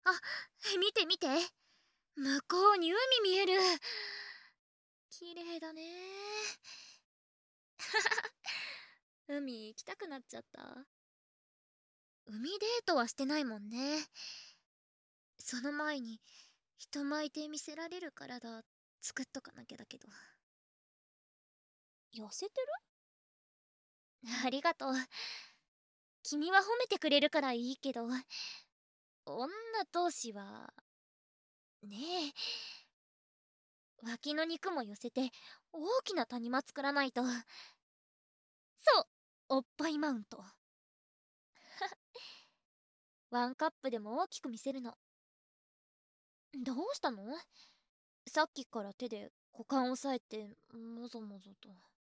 あ、見て見て。向こうに海見える。綺麗だね。海行きたくなっちゃった。海デートはしてないもんね。その前に人前で見せられる体作っとかなきゃだけど。痩せてる？ありがとう。君は褒めてくれるからいいけど、女同士はねえ、脇の肉も寄せて大きな谷間作らないと。そう、おっぱいマウント。ワンカップでも大きく見せるの。どうしたの？さっきから手で股間押さえてもぞもぞと。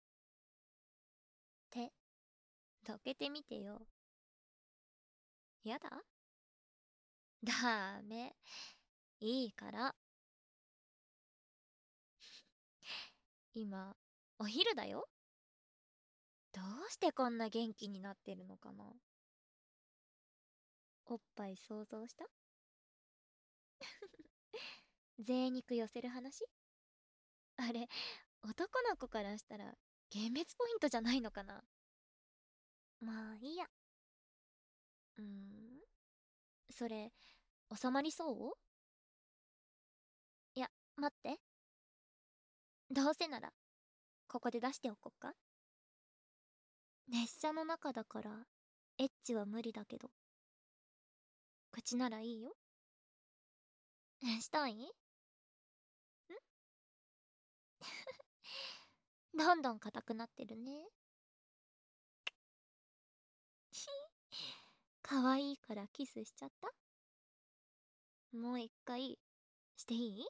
手どけてみてよ。やだ？ダメ、いいから。今お昼だよ。どうしてこんな元気になってるのかな。おっぱい想像した？贅肉寄せる話？あれ、男の子からしたら幻滅ポイントじゃないのかな。まあいいや。それ収まりそう？いや、待って。どうせならここで出しておこっか。列車の中だからエッチは無理だけど、口ならいいよ。したい？どんどん硬くなってるね。可愛いからキスしちゃった？もう一回していい？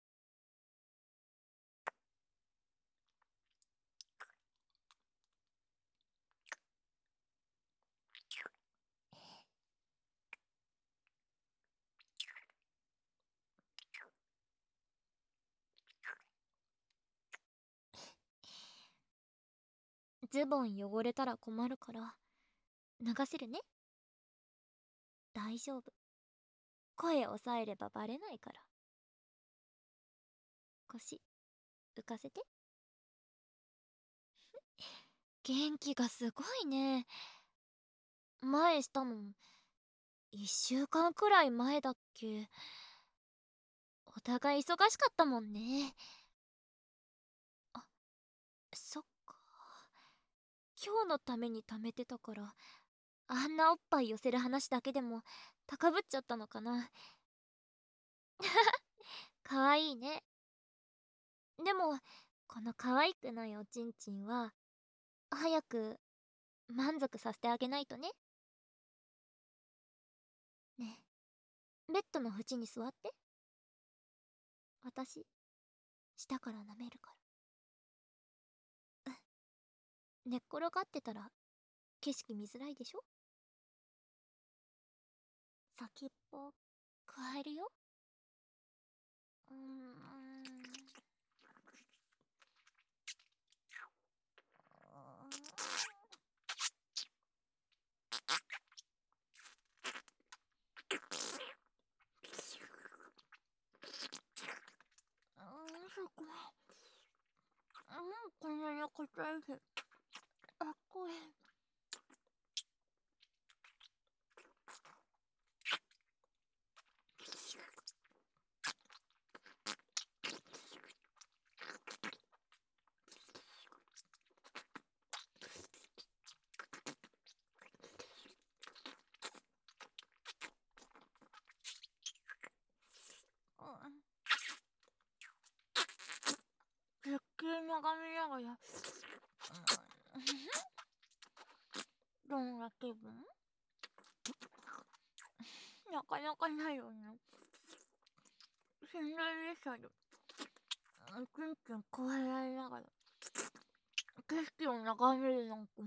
ズボン汚れたら困るから流せるね。大丈夫、声抑えればバレないから。腰浮かせて。元気がすごいね。前したの1週間くらい前だっけ。お互い忙しかったもんね。あ、そっか。今日のために貯めてたから、あんなおっぱい寄せる話だけでも高ぶっちゃったのかな。かわいいね。でもこの可愛くないおちんちんは早く満足させてあげないとね。ねえ、ベッドの縁に座って。私下から舐めるから。寝っ転がってたら景色見づらいでしょ。先っぽ加えるよ。うーん。そこ。こんなに硬いし、あっこい。絶景眺めながら、どんな気分？なかなかないよね。寝台列車でキンキン加えられながら景色を眺めるなんて。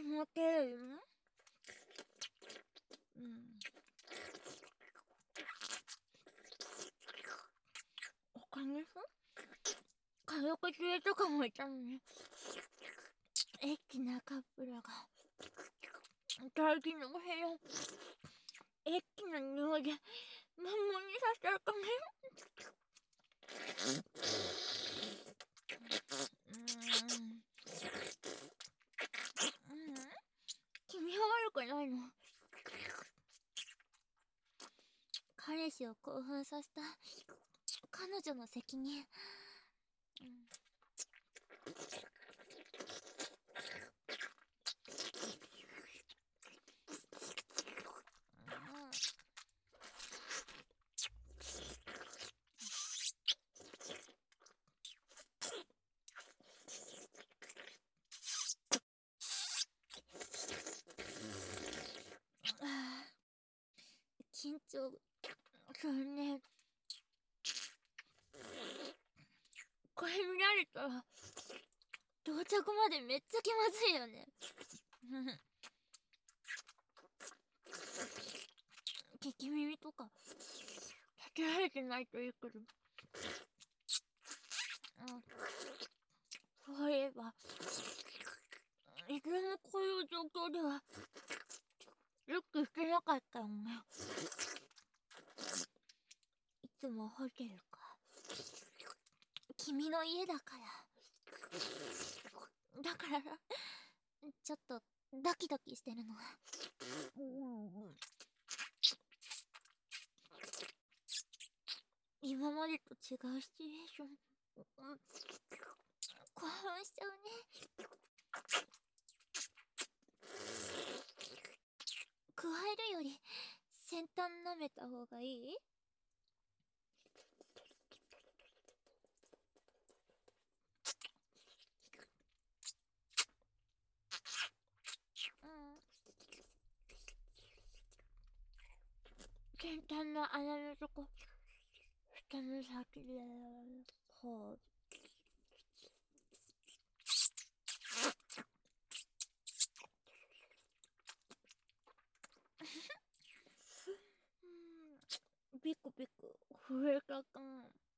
오케이. 음. 他にさ、家族連れとかもいたのに、駅なカップルが、大事のお部屋、駅の匂いで、マンモにさせたかね。君は悪くないの。彼氏を興奮させた彼女の責任。緊張するね。これ見られたら到着までめっちゃ気まずいよね。聞き耳とか立てられてないといいけど、そういえばいずれもこういう状況ではよくしてなかったよね。いつもホテルか君の家だからちょっとドキドキしてるの。今までと違うシチュエーション。興奮しちゃうね。加えるより先端舐めた方がいい？先端の穴のとこ、下の先でこう。ビクビク震えたかん。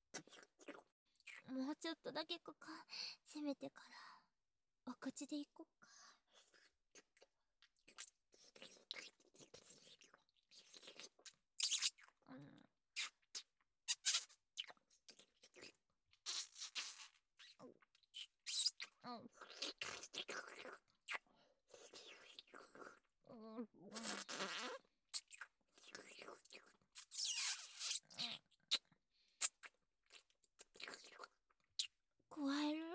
もうちょっとだけここせめてからお口でいこうか。加えるよ。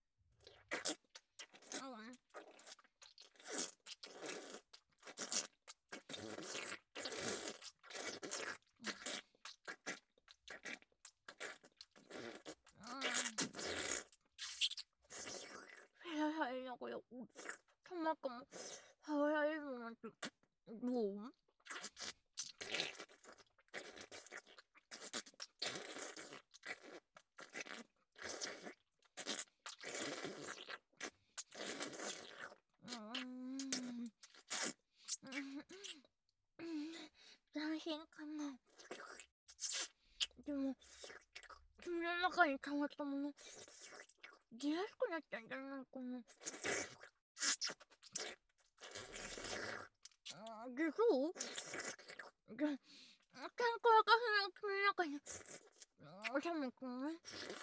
なんかよ、トマトも触られるのなんてどう？大変かな。でも君の中に溜まったもの出やすくなったんじゃないかな。でそうで、健康が君の中に収めてね。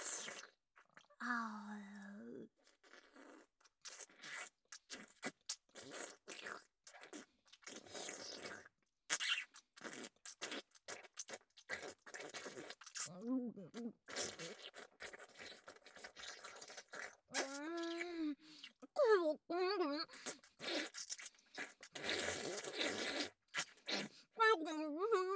声を込める。最後に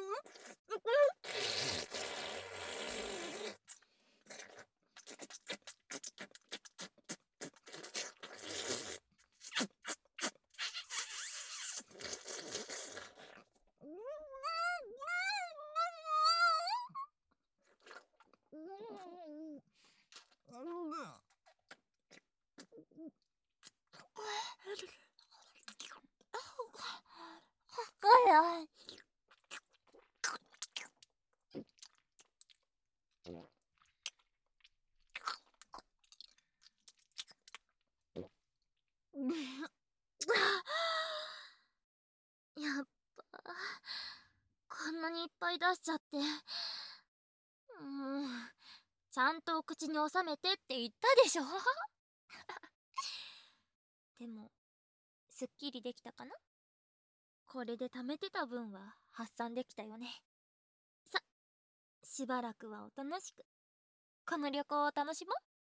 やっぱこんなにいっぱい出しちゃって、ちゃんとお口に収めてって言ったでしょ。でもすっきりできたかな。これで貯めてた分は発散できたよね。さ、しばらくはおとなしくこの旅行を楽しもう。